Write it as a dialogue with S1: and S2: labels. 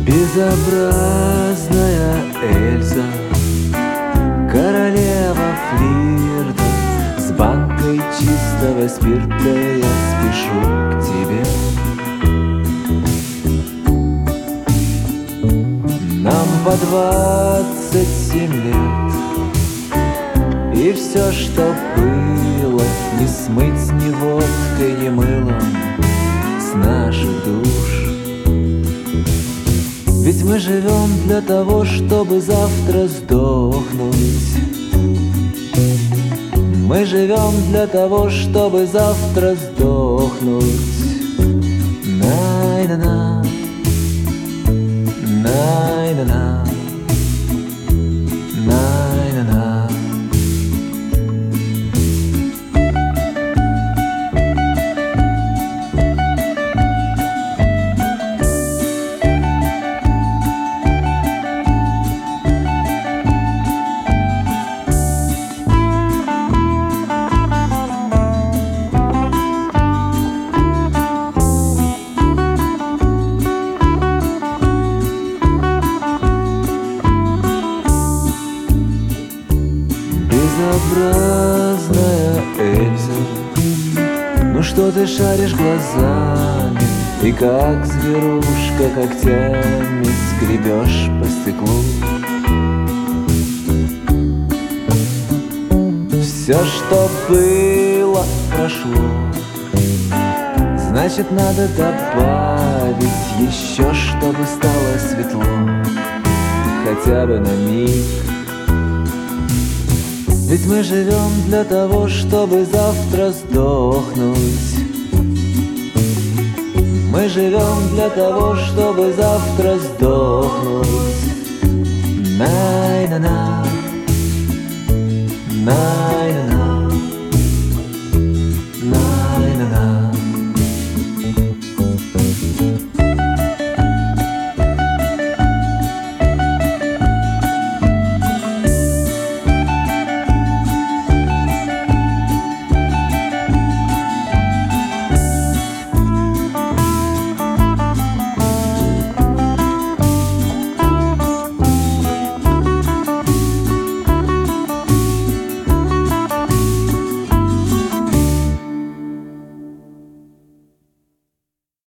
S1: Безобразная Эльза, королева флирта, с банкой чистого спирта я спешу к тебе. Нам по 27 лет, и все, что было, не смыть ни водкой, ни мылом с наших душ. Ведь мы живем для того, чтобы завтра сдохнуть. Мы живем для того, чтобы завтра сдохнуть. Най-на-на, най-на-на, най-на-на. Безобразная Эльза, ну что ты шаришь глазами и как зверушка когтями скребешь по стеклу? Все, что было, прошло, значит, надо добавить еще, чтобы стало светло, хотя бы на миг. Ведь мы живем для того, чтобы завтра сдохнуть. Мы живем для того, чтобы завтра сдохнуть. Най-на-на, най-на-на.